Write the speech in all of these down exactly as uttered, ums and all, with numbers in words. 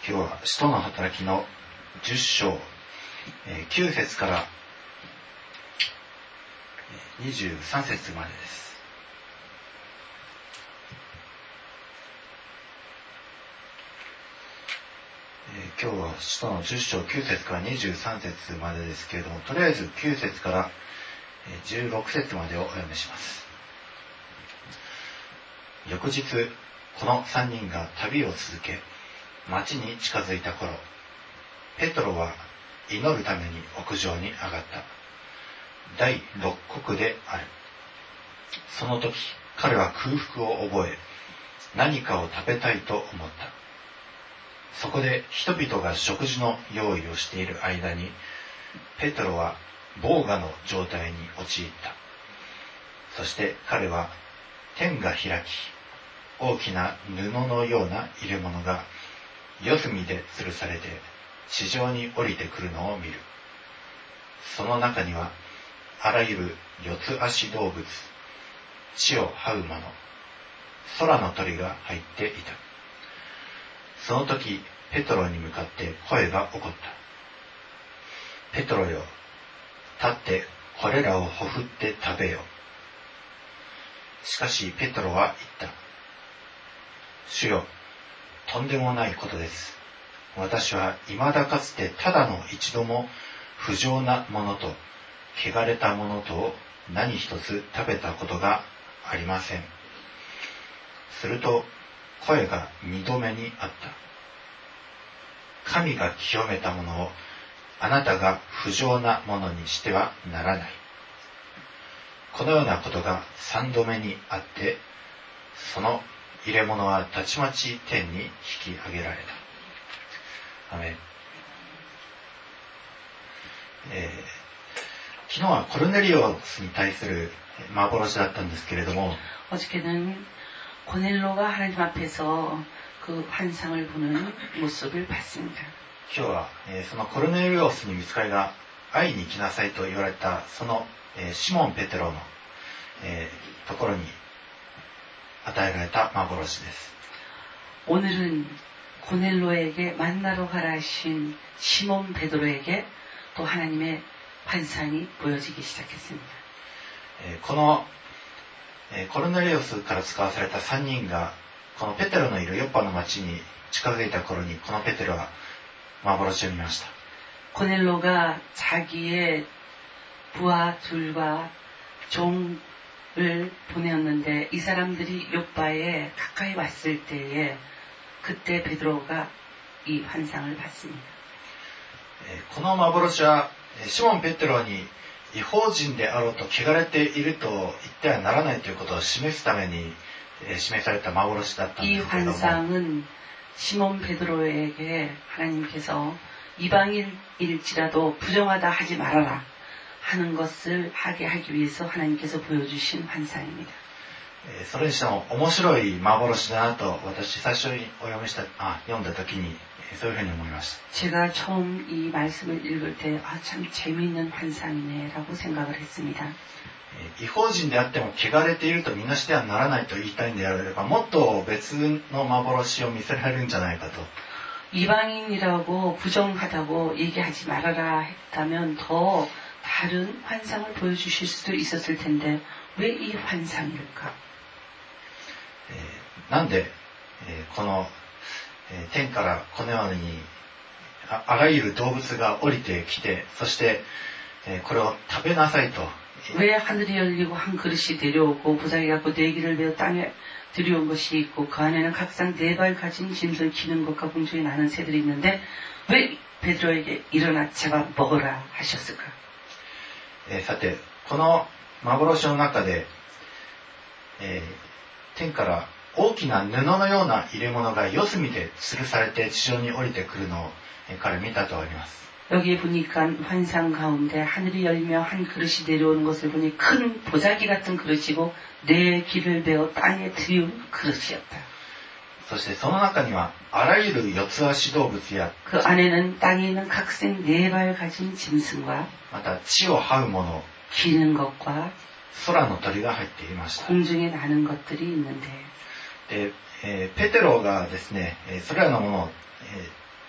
今日は使徒の働きのじゅっ章、えー、きゅう節からにじゅうさん節までです。えー、今日は使徒のじゅっ章きゅう節からにじゅうさん節までですけれども、とりあえずきゅう節からじゅうろく節までをお読みします。翌日、このさんにんが旅を続け、町に近づいた頃、ペトロは祈るために屋上に上がった。第六国である。その時、彼は空腹を覚え、何かを食べたいと思った。そこで人々が食事の用意をしている間に、ペトロは呆我の状態に陥った。そして彼は天が開き、大きな布のような入れ物が四隅で吊るされて地上に降りてくるのを見る。その中にはあらゆる四つ足動物、地を這うもの、空の鳥が入っていた。その時ペトロに向かって声が起こった。ペトロよ、立ってこれらをほふって食べよ。しかしペトロは言った。主よ、とんでもないことです。私は未だかつてただの一度も不浄なものと汚れたものとを何一つ食べたことがありません。すると声が二度目にあった。神が清めたものをあなたが不浄なものにしてはならない。このようなことが三度目にあって、その入れ物はたちまち天に引き上げられた。アメン。えー、昨日はコルネリオスに対する幻だったんですけれども、 어저께는 고넬로가 하나님 앞에서 그 환상을 보는 모습을 봤습니다. 今日は、えー、そのコルネリオスに見つかりが会いに来なさいと言われたその、えー、シモン・ペテロの、えー、ところに与えられた幻です。 오늘은 고넬로에게 만나러 가라 하신 시몬 베드로에게 또 하나님의 환상이 보여지기 시작했습니다. このコルネリオスから使わされたさんにんがこのペテロのいるヨッパの町に近づいた頃に、このペテロは幻を見ました。 고넬로가 자기의 부하 둘과 종 을 보내었는데 이 사람들이 요빠에 가까이 왔을 때에 그때 베드로가 이 환상을 봤습니다. この幻はシモン・ペテロに異邦人であろうと汚れていると言ってはならないということを示すために示された幻だったんですけれども、 이 환상은 시몬 베드로에게 하나님께서 이방인일지라도 부정하다 하지 말아라 하는 것을 하게 하기 위해서 하나님께서 보여주신 환상입니다. それにしても面白い幻だなと私最初にお読みしたあ読んだ時にそういうふうに思いました。 제가 처음 이 말씀을 읽을 때 아, 참 재미있는 환상이네라고 생각을 했습니다. 異邦人であっても汚れているとみなしてはならないと言いたいんであれば、もっと別の幻を見せられるんじゃないかと。 이방인이라고 부정하다고 얘기하지 말아라 했다면 더 다른 환상을 보여주실 수도 있었을 텐데 왜 이 환상일까? なんでこの天からこのようにあらゆる動物が降りてきて、そしてこれを食べなさいと。 왜 하늘이 열리고 한 그릇이 내려오고 보자기 갖고 네 개를 메어 땅에 들여온 것이 있고 그 안에는 각상 네 발 가진 짐승 기는 것과 공중에 나는 새들이 있는데 왜 베드로에게 일어나 잡아 먹어라 하셨을까? さてこの幻の中で、えー、天から大きな布のような入れ物が四隅で吊るされて地上に降りてくるのを彼見たとあります。 여기에 보니까 환상 가운데 하늘이 열며 한 그릇이 내려오는 것을 보니 큰 보자기 같은 그릇이고 네 길을 베어 땅에 들이운 그릇이었다. そしてその中にはあらゆる四つ足動物や 그 안에는 땅에 있는 각색 네 발 가진 짐승과 また地を這うもの、 기는 것과 空の鳥が入っていました。 공중에 나는 것들이 있는데 で、えー、ペテロがですね、それらのものを、えー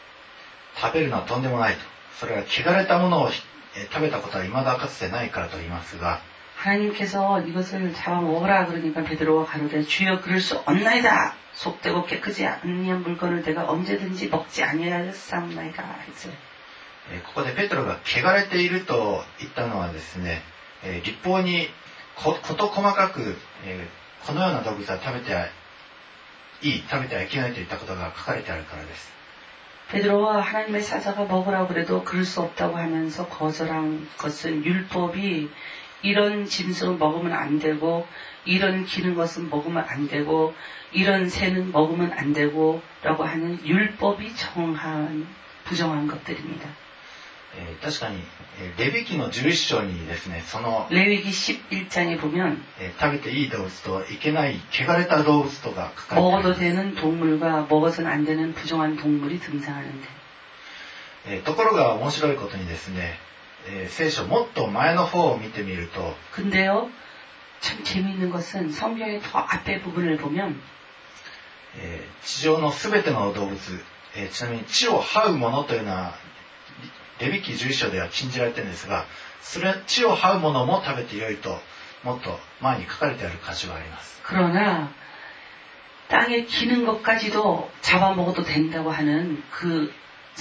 食べるのはとんでもないと。それは汚れたものを食べたことは未だかつてないからと言いますが、 하나님께서 이것을 잡아먹으라 그러니까 베드로가 가로되 주여 그럴 수 없나이다. 속되고 깨끗이 아니한 물건을 내가 언제든지 먹지 아니하였사옵나이다 했어요. ここでペテロが汚れていると言ったのはですね、律法に事細かくこのような動物は食べていい、食べてはいけないといったことが書かれてあるからです。 베드로와 하나님의 사자가 먹으라고 그래도 그럴 수 없다고 하면서 거절한 것은 율법이 이런 짐승을 먹으면 안 되고 이런 기는 것은 먹으면 안 되고 이런 새는 먹으면 안 되고 라고 하는 율법이 정한 부정한 것들입니다. 確かにレビ記のじゅういっ章にですね、その 레위기 십일 장에 보면 食べていい動物といけない汚れた動物とが書かれています。 먹어도 되는 동물과 먹어서는 안 되는 부정한 동물이 등장하는데 ところが面白いことにですね、聖書もっと前の方を見てみると 근데요 참 재미있는 것은 성경의 더 앞에 부분을 보면 地上のすべての動物、ちなみに地を這うものというのはレビ記じゅういっ章では禁じられているんですが、それ地を這うものも食べてよいともっと前に書かれてある箇所があります。 그러나 땅에 기는 것까지도 잡아먹어도 된다고 하는 그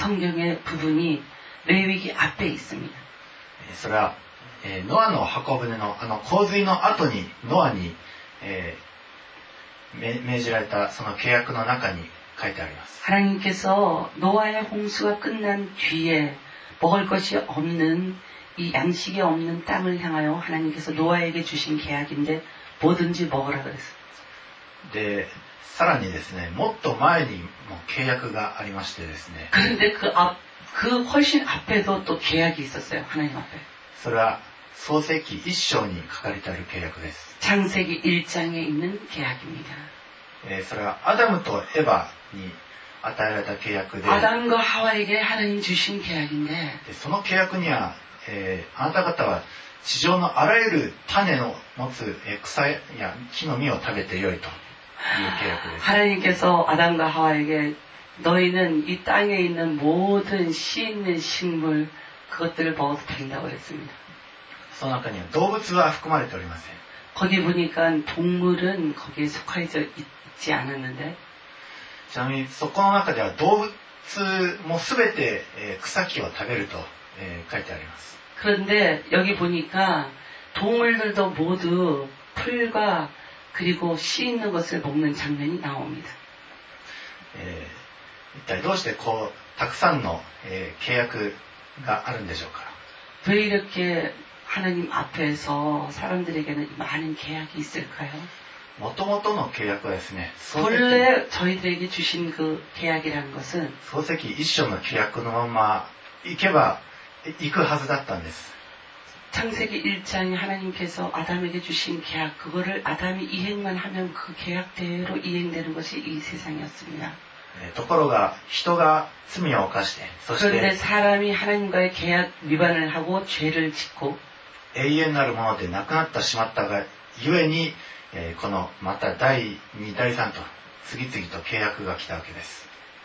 성경의 부분이 레위기 앞에 있습니다. それはノアの箱舟のあの洪水の後にノアに、えー、命じられたその契約の中に書いてあります。 하나님께서 노아의 홍수가 끝난 뒤에 먹을 것이 없는 이 양식이 없는 땅을 향하여 하나님께서 노아에게 주신 계약인데 뭐든지 먹으라 그랬어요. で、さらにですね、もっと前にも契約がありましてですね。 그런데 그 앞, 그 훨씬 앞에도 또 계약이 있었어요. 하나님 앞에. それは創世記いっ章に書かれてある契約です。 창세기 일 장에 있는 계약입니다. えー、それはアダムとエバに与えられた契約で、 아담과 하와에게 하나님 주신 계약인데 その契約には、えー、あなた方は地上のあらゆる種を持つ草や木の実を食べてよいという契約です。 하나님께서 아담과 하와에게 너희는 이 땅에 있는 모든 씨 있는 식물 그것들을 먹어도 된다고 그랬습니다. その中には動物は含まれておりません。 거기 보니까 동물은 거기에 속하여 있지 않았는데 ちなみにそこの中では動物もすべて草木を食べると書いてあります。 그런데 여기 보니까 동물들도 모두 풀과 그리고 씨 있는 것을 먹는 장면이 나옵니다. えー、一体どうしてこうたくさんの、えー、契約があるんでしょうか。 왜 이렇게 하나님 앞에서 사람들에게는 많은 계약이 있을까요? もともとの契約はですね、 본래 저희들에게 주신 그 계약이라는 것은 創世記いっ章の契約のまま行けば行くはずだったんです。 창세기 일 장에 하나님께서 아담에게 주신 계약 그거를 아담이 이행만 하면 그 계약대로 이행되는 것이 이 세상이었습니다. ところが人が罪を犯して、そして 그런데 사람이 하나님과의 계약 위반을 하고 죄를 짓고 永遠なるものでなくなってしまったがゆえに、このまただいに、だいさんと次々と契約が来たわけです。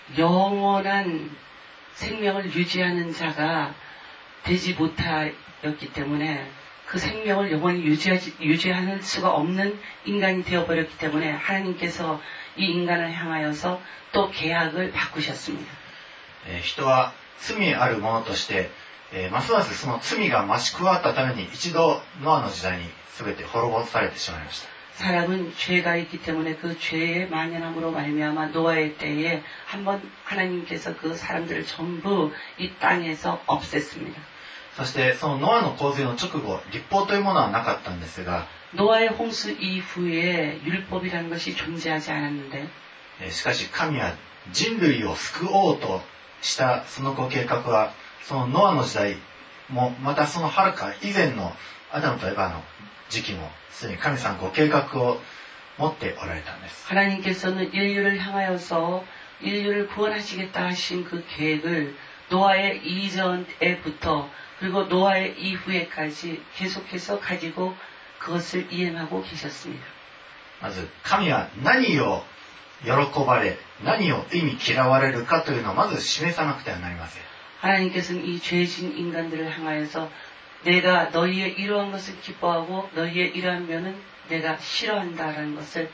영원한 생명을 유지하는 자가 되지 못하였기 때문에 그 생명을 영원히 유지하지, 유지할 수가 없는 인간이 되어버렸기 때문에 하나님께서 이 인간을 향하여서 또 계약을 바꾸셨습니다. 人は罪あるものとして、ますますその罪が増し加わったために一度ノアの時代に全て滅ぼされてしまいました。 사람은 죄가 있기 때문에 그 죄의 만연함으로 말미암아 노아의 때에 한번 하나님께서 그 사람들을 전부 이 땅에서 없앴습니다. そしてそのノアの洪水の直後、律法というものはなかったんですが、 노아의 홍수 이후에 율법이라는 것이 존재하지 않았는데 しかし神は人類を救おうとしたそのご計画は、そのノアの時代もまたそのはるか以前のアダムとエバの時期もすでに神様ご計画を持っておられたんです。 하나님께서는 인류를 향하여서 인류를 구원하시겠다 하신 그 계획을 노아의 이전에부터 그리고 노아의 이후에까지 계속해서 가지고 그것을 이행하고 계셨습니다. まず神は何を喜ばれ、何を意味嫌われるかというのをまず示さなくてはなりません。 하나님께서는 이 죄진 인간들을 향하여서 내가 너희의 이러한 것을 기뻐하고 너희의 이러한 면은 내가 싫어한다라는 것을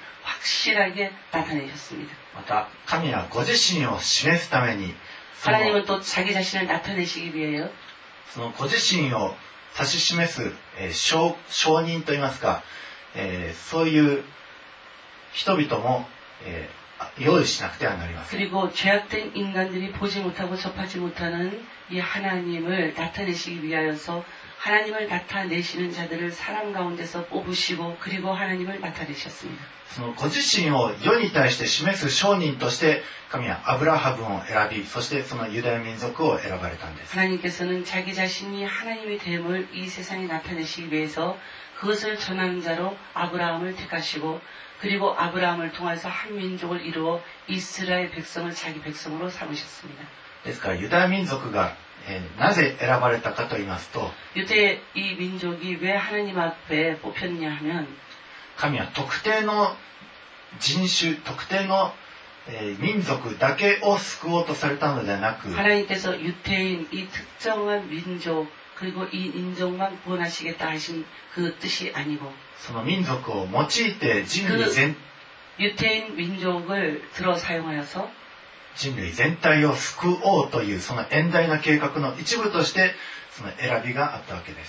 확실하게 나타내셨습니다. また、神はご自身を示すために、 하나님은 또 자기 자신을 나타내시기 위하여 そのご自身を指し示す、えー、証, 証人といいますか、えー、そういう人々も、えー、用意しなくてはなりません。 그리고 죄악된 인간들이 보지 못하고 접하지 못하는 이 하나님을 나타내시기 위하여서 하나님을 나타내시는 자들을 사람 가운데서 뽑으시고 그리고 하나님을 나타내셨습니다. そのご自身を世に対して示す証人として神はアブラハムを選び、そしてそのユダヤ民族を選ばれたんです。 하나님께서는 자기 자신이 하나님의 됨을 이 세상에 나타내시기 위해서 그것을 전하는 자로 아브라함을 택하시고 그리고 아브라함을 통해서 한 민족을 이루어 이스라엘 백성을 자기 백성으로 삼으셨습니다. ですからユダヤ民族が、えー、なぜ選ばれたかと言いますと、 이때 이 민족이 왜 하나님 앞에 뽑혔냐 하면 神は特定の人種、特定の、えー、民族だけを救おうとされたのではなく、 하나님께서 유태인 이 특정한 민족 그리고 이 인종만 구원하시겠다 하신 그 뜻이 아니고 その民族を用いて人類全, 그 유태인 민족을 들어 사용하여서 人類全体を救おうというその遠大な計画の一部としてその選びがあったわけです。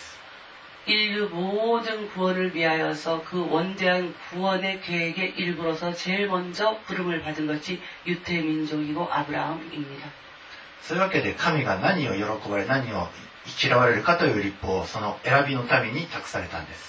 인류 모든 구원을 위하여서 그 원대한 구원의 계획의 일부로서 제일 먼저 부름을 받은 것이 유태 민족이고 아브라함입니다. そういうわけで神が何を喜ばれ何を嫌われるかという立法をその選びのために託されたんです。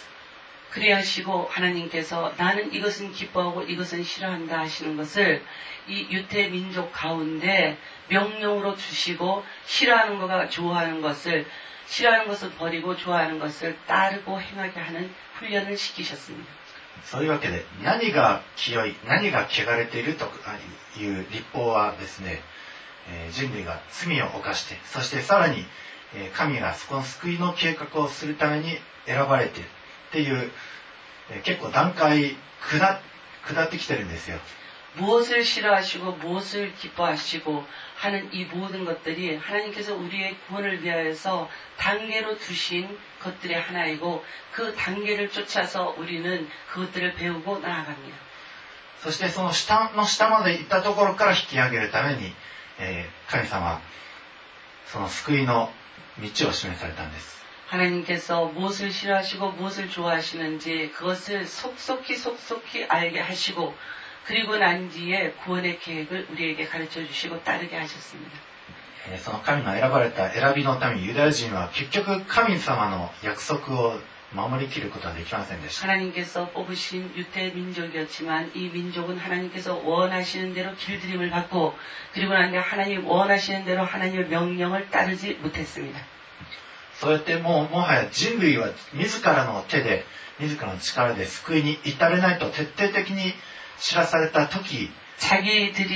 그리하시고 하나님께서 나는 이것은 기뻐하고 이것은 싫어한다 하시는 것을 이 유태 민족 가운데 명령으로 주시고 싫어하는 것과 좋아하는 것을 싫어하는 것을 버리고 좋아하는 것을 따르고 행하게 하는 훈련을 시키셨습니다. そういうわけで何が清い何が汚れているという立法はですね、えー、人類が罪を犯してそしてさらに、えー、神がその救いの計画をするために選ばれてっていう、えー、結構段階下, 下ってきてるんですよ。 무엇을 싫어하시고 무엇을 기뻐하시고 하는 이 모든 것들이 하나님께서 우리의 구원을 위하여서 단계로 두신 것들의 하나이고 그 단계를 쫓아서 우리는 그것들을 배우고 나아갑니다. そしてその下の下まで行ったところから引き上げるために、えー、神様はその救いの道を示されたんです。 하나님께서 무엇을 싫어하시고 무엇을 좋아하시는지 그것을 속속히 속속히 알게 하시고 그리고 난 뒤에 구원의 계획을 우리에게 가르쳐 주시고 따르게 하셨습니다. その神の選ばれた選びのためにユダヤ人は結局神様の約束を守りきることはできませんでした。 하나님께서 뽑으신 유대 민족이었지만 이 민족은 하나님께서 원하시는 대로 길들임을 받고 그리고 난 뒤에 하나님 원하시는 대로 하나님의 명령을 따르지 못했습니다. そうやってもうもはや人類は自らの手で自らの力で救いに至れないと徹底的に知らされた時 자기들이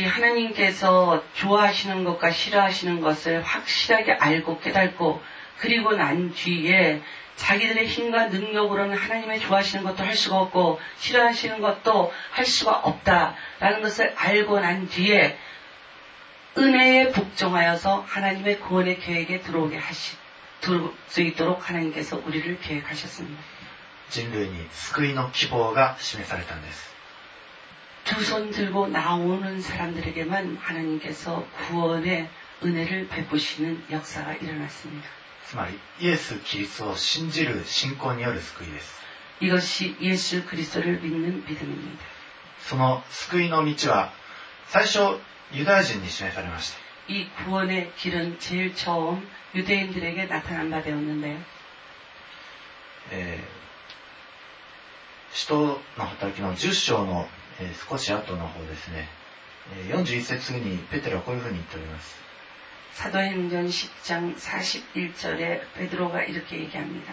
하나님께서 좋아하시는 것과 싫어하시는 것을 확실하게 알고 깨닫고 그리고 난 뒤에 자기들의 힘과 능력으로는 하나님의 좋아하시는 것도 할 수가 없고 싫어하시는 것도 할 수가 없다라는 것을 알고 난 뒤에 은혜에 복종하여서 하나님의 구원의 계획에 들어오게 하시, 들어올 수 있도록 하나님께서 우리를 계획하셨습니다. 人類に救いの希望が示されたんです。 두 손 들고 나오는 사람들에게만 하나님께서 구원의 은혜를 베푸시는 역사가 일어났습니다. つまりイエス・キリストを信じる信仰による救いです。 이것이 예수 그리스도를 믿는 믿음입니다. その救いの道は最初ユダヤ人に示されました。 이 구원의 길은 제일 처음 유대인들에게 나타난 바 되었는데요. えー、使徒の働きのじゅっ章の、えー、少し後の方ですね、よんじゅういち節にペテロはこういうふうに言っております。 사도행전 십 장 사십일 절에 베드로가 이렇게 얘기합니다.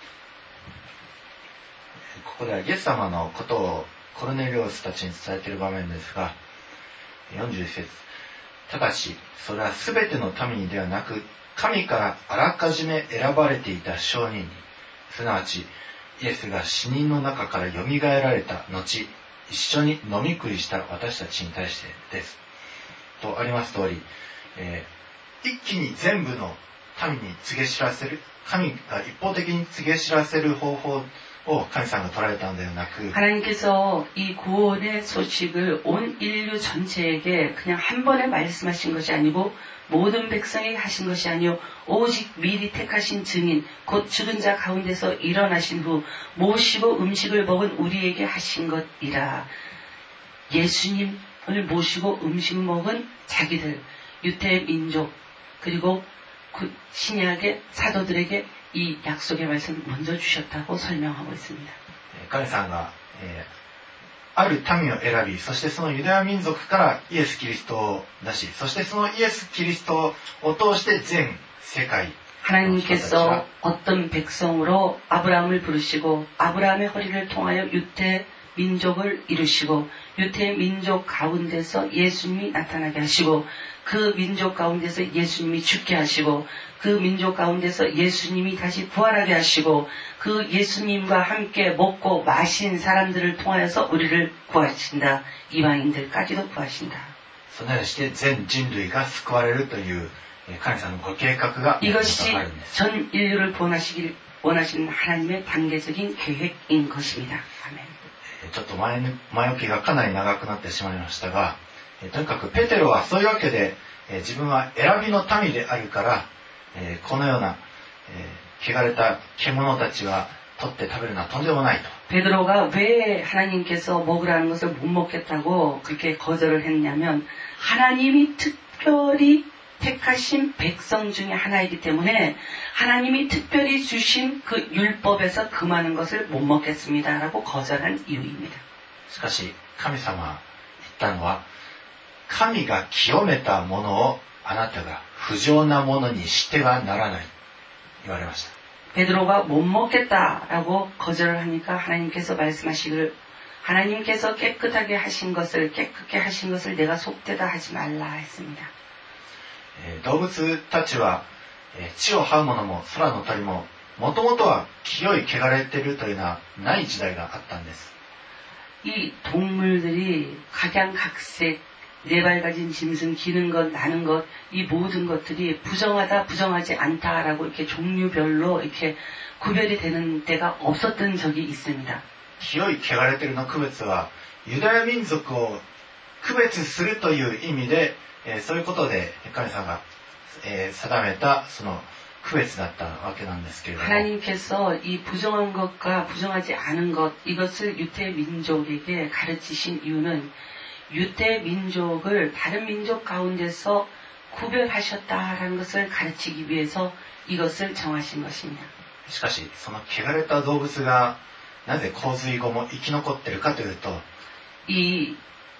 ここではイエス様のことをコルネリオスたちに伝えている場面ですが、よんじゅういち節、ただしそれは全ての民にではなく神からあらかじめ選ばれていた証人に、すなわちイエスが死人の中からよみがえられた後、 一緒に飲み食いした私たちに対してです。とあります通り、えー、一気に全部の民に告げ知らせる、神が一方的に告げ知らせる方法を神様が捉えたのではなく 하나님께서 이 구원의 소식을 온 인류 전체에게 그냥 한 번에 말씀하신 것이 아니고 모든 백성에게 하신 것이 아니요 오직 미리 택하신 증인 곧 죽은 자 가운데서 일어나신 후 모시고 음식을 먹은 우리에게 하신 것이라. 예수님을 모시고 음식을 먹은 자기들 유대 민족 그리고 그 신약의 사도들에게 이 약속의 말씀을 먼저 주셨다고 설명하고 있습니다. 神様が、えーある民を選び、そしてそのユダヤ民族からイエス・キリストを出し、そしてそのイエス・キリストを通して全世界 하나님께서 어떤 백성으로 아브라함을 부르시고 아브라함의 허리를 통하여 유대 민족을 이루시고 유대 민족 가운데서 예수님이 나타나게 하시고 그 민족 가운데서 예수님이 죽게 하시고 그 민족 가운데서 예수님이 다시 부활하게 하시고 그 예수님과 함께 먹고 마신 사람들을 통하여서 우리를 구하신다. 이방인들까지도 구하신다. そのようにして全人類が救われるという神様のご計画があるんです。 이것이 전 인류를 구원하시길 원하시는 하나님의 단계적인 계획인 것입니다. 아멘. ちょっと前の前置きがかなり長くなってしまいましたが、とにかくペテロはそういうわけで自分は選びの民であるからこのような汚れた獣たちは取って食べるのはとんでもないと。 베드로가 왜 하나님께서 먹으라는 것을 못 먹겠다고 그렇게 거절을 했냐면 하나님이 특별히 택하신 백성 중에 하나이기 때문에 하나님이 특별히 주신 그 율법에서 금하는 것을 못 먹겠습니다라고 거절한 이유입니다. しかし神様は言ったのは神が清めたものをあなたが不浄なものにしてはならない言われました。 베드로가 못 먹겠다라고 거절을 하니까 하나님께서 말씀하시기를 하나님께서 깨끗하게 하신 것을 깨끗게 하신 것을 내가 속되다 하지 말라 했습니다. 動物たちは地を這うものも空の鳥ももともとは清い汚れているというのはない時代があったんです。 이 동물들이 각양각색 네발 가진 짐승, 기는 것, 나는 것, 이 모든 것들이 부정하다, 부정하지 않다라고 이렇게 종류별로 이렇게 구별이 되는 때가 없었던 적이 있습니다. 清い汚れているの区別はユダヤ民族を区別するという意味でそういうことで神様が定めたその区別だったわけなんですけれども 하나님께서 이 부정한 것과 부정하지 않은 것 이것을 유대 민족에게 가르치신 이유는 유대 민족을 다른 민족 가운데서 구별하셨다라는 것을 가르치기 위해서 이것을 정하신 것입니다. しかしその汚れた動物がなぜ洪水後も生き残っているかというと 이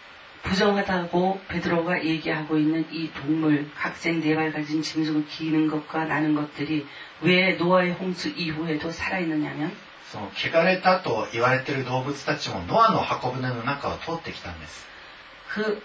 부정하다고 베드로가 얘기하고 있는 이 동물, 각색 네발 가진 짐승을 기는 것과 나는 것들이 왜 노아의 홍수 이후에도 살아있느냐면 その汚れたと言われている動物たちもノアの箱舟の中を通ってきたんです。 그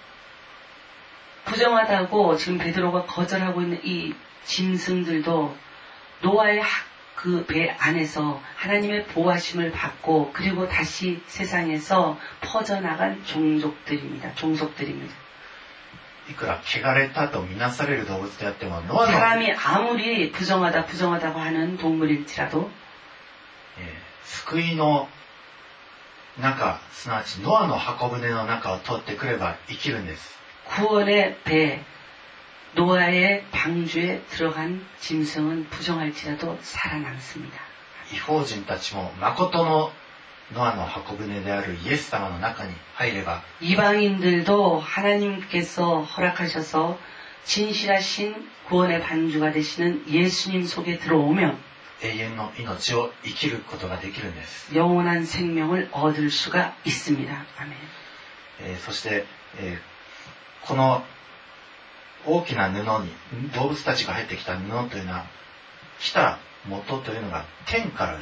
부정하다고 지금 베드로가 거절하고 있는 이 짐승들도 노아의 그 배 안에서 하나님의 보호하심을 받고 그리고 다시 세상에서 퍼져나간 종족들입니다. 종속들입니다. いくら汚れたとみなされる動物であってもノアの 사람이 아무리 부정하다 부정하다고 하는 동물일지라도 救いの中すなわちノアの箱舟の中を通ってくれば生きるんです。 구원의 배 노아의 방주에 들어간 짐승은 부정할지라도 살아남습니다. 異邦人たちも誠のノアの箱舟であるイエス様の中に入れば 이방인들도 하나님께서 허락하셔서 진실하신 구원의 방주가 되시는 예수님 속에 들어오면 永遠の命を生きることができるんです。 영원한 생명을 얻을 수가 있습니다. 아멘. えー、そして、えー、この大きな布に動物たちが入ってきた布というのは来た元というのが天からです。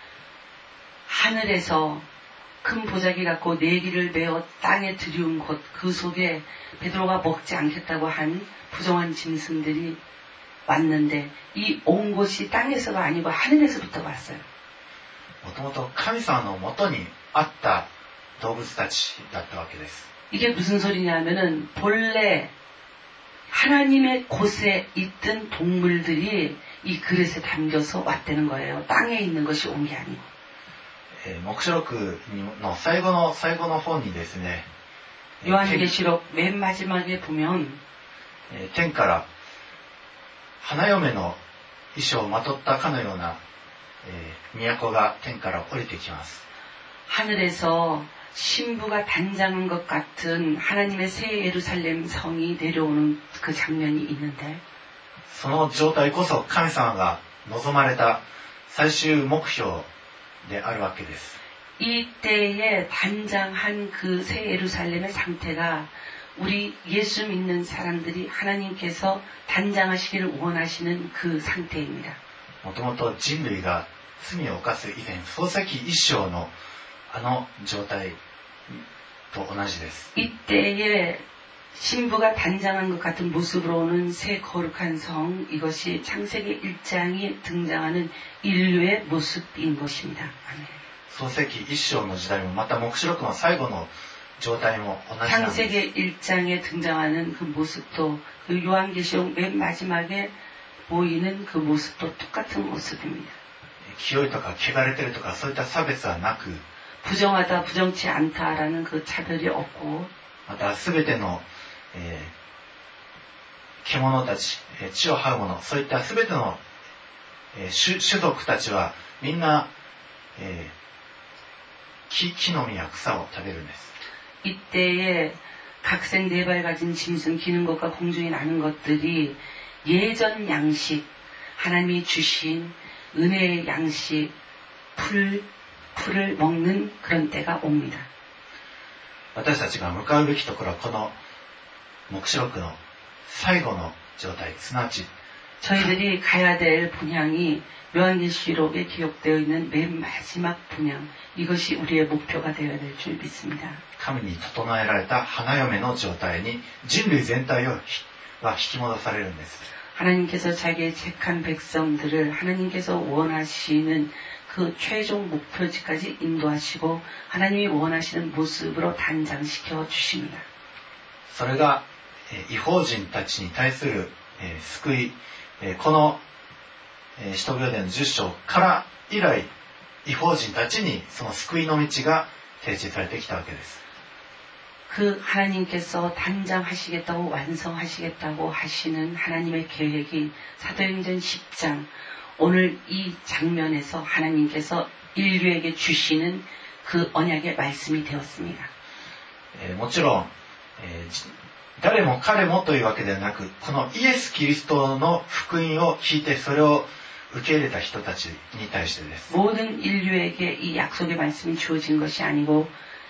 하늘에서 큰 보자기 갖고 내기를 베어 땅에 들이운 곳 그 속에 베드로가 먹지 않겠다고 한 부정한 짐승들이 왔는데 이 온 곳이 땅에서가 아니고 하늘에서부터 왔어요. もともと神様の元にあった動物たちだったわけです。 이게 무슨 소리냐면은 본래 하나님의 곳에 있던 동물들이 이 그릇에 담겨서 왔다는 거예요. 땅에 있는 것이 온 게 아니고. 黙示録の最後の最後の方にですね、 요한계시록 맨 마지막에 보면 天から花嫁の衣装をまとったかのような都が天から降りてきます。 하늘에서 신부가 단장한 것 같은 하나님의 새 예루살렘 성이 내려오는 그 장면이 있는데 その状態こそ神様が望まれた最終目標であるわけです。 이때에 단장한 그 새 예루살렘의 상태가 우리 예수 믿는 사람들이 하나님께서 단장하시기를 원하시는 그 상태입니다. もともと人類が罪を犯す以前、創世記一章のあの状態と同じです。 이때에 신부가 단장한 것 같은 모습으로 오는 새 거룩한 성, 이것이 창세기 일 장에 등장하는 인류의 모습인 것입니다. 아멘. 創世記一章の時代もまた黙示録の最後の状態も同じなんです。 창세기 일 장에 등장하는 그 모습도 그 요한계시록 맨 마지막에 보이는 그 모습도 똑같은 모습입니다. 清いとか汚れてるとかそういった差別はなく、 부정하다 부정치 않다라는 그 차별이 없고 また全ての、えー、獣たち、えー、血を這う者、そういった全ての、えー、種, 種族たちはみんな、えー、木, 木の実や草を食べるんです。 이때에 각색 네 발 가진 짐승 기는 것과 공중에 나는 것들이 예전 양식, 하나님이 주신 은혜의 양식, 풀, 풀을 먹는 그런 때가 옵니다. 私たちが向かうべきところはこの黙示録の最後の状態、すなわち 저희들이 가야 될 분향이 요한계시록에 기록되어 있는 맨 마지막 분향, 이것이 우리의 목표가 되어야 될 줄 믿습니다. 神に整えられた花嫁の状態に人類全体をは引き戻されるんです。 하나님께서 자기의 택한 백성들을 하나님께서 원하시는 그 최종 목표지까지 인도하시고 하나님이 원하시는 모습으로 단장시켜 주십니다. それが異邦人たちに対する救い、この使徒行伝のじゅっ章から以来異邦人たちにその救いの道が提示されてきたわけです。 그 하나님께서 단장하시겠다고 완성하시겠다고 하시는 하나님의 계획이 사도행전 십 장 오늘 이 장면에서 하나님께서 인류에게 주시는 그 언약의 말씀이 되었습니다. もちろん誰も彼もというわけではなく、このイエス・キリストの福音を聞いてそれを受け入れた人たちに対してです。 모든 인류에게 이 약속의 말씀이 주어진 것이 아니고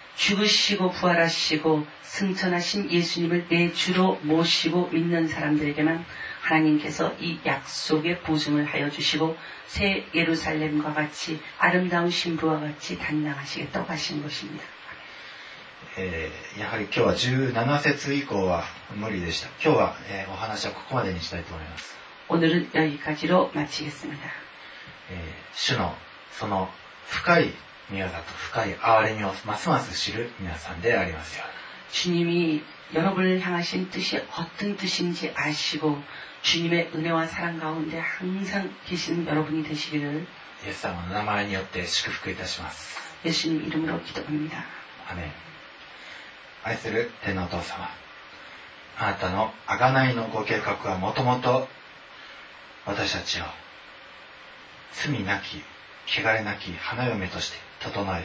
죽으시고 부활하시고 승천하신 예수님을 내 주로 모시고 믿는 사람들에게만 하나님께서 이 약속의 보증을 하여 주시고 새 예루살렘과 같이 아름다운 신부와 같이 단장하시겠다고 하신 것입니다. えー、やはり今日はじゅうなな節以降は無理でした。今日は、えー、お話はここまでにしたいと思います。 오늘은 여기까지로 마치겠습니다. えー、主のその深い宮だと深い憐れみをますます知る皆さんでありますように。 주님이 여러분을 향하신 뜻이 어떤 뜻인지 아시고 주님의 은혜와 사랑 가운데 항상 계시는 여러분이 되시기를 イエス様の名前によって祝福いたします。 예수님 이름으로 기도합니다. アメン。愛する天のお父様、あなたの贖いのご計画はもともと私たちを罪なき汚れなき花嫁として整え、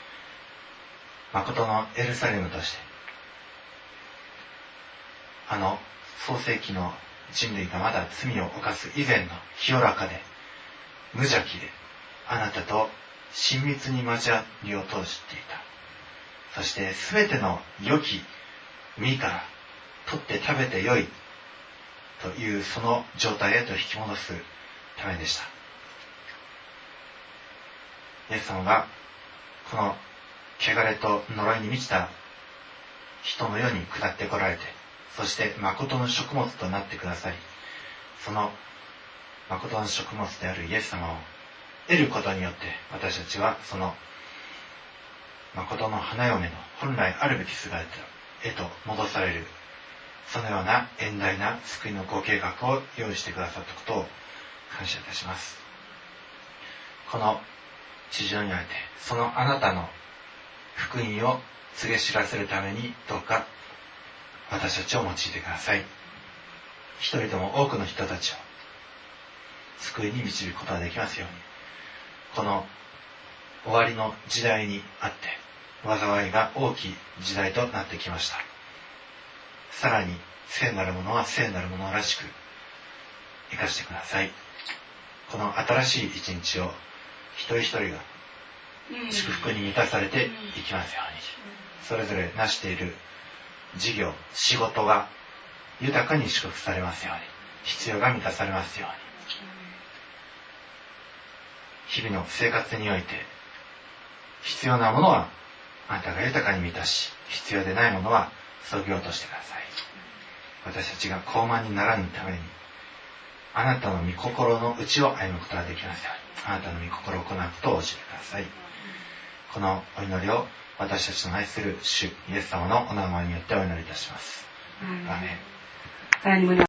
誠のエルサレムとしてあの創世記の人類がまだ罪を犯す以前の清らかで無邪気であなたと親密に交わりを通していた。そして全ての良き実から取って食べてよいというその状態へと引き戻すためでした。イエス様がこの汚れと呪いに満ちた人の世に下ってこられて、そして誠の食物となってくださり、その誠の食物であるイエス様を得ることによって私たちはその誠の花嫁の本来あるべき姿へと戻される、そのような遠大な救いのご計画を用意してくださったことを感謝いたします。この地上において、そのあなたの福音を告げ知らせるために、どうか私たちを用いてください。一人でも多くの人たちを救いに導くことができますように、この終わりの時代にあって災いが大きい時代となってきました。さらに聖なるものは聖なるものらしく生かしてください。この新しい一日を一人一人が祝福に満たされていきますように、それぞれ成している事業、仕事が豊かに祝福されますように、必要が満たされますように、日々の生活において必要なものはあなたが豊かに満たし、必要でないものは削ぎ落としてください。私たちが傲慢にならぬために、あなたの御心の内を歩むことができますように、あなたの御心を行うことを教えてください。このお祈りを私たちの愛する主イエス様のお名前によってお祈りいたします。アーメン。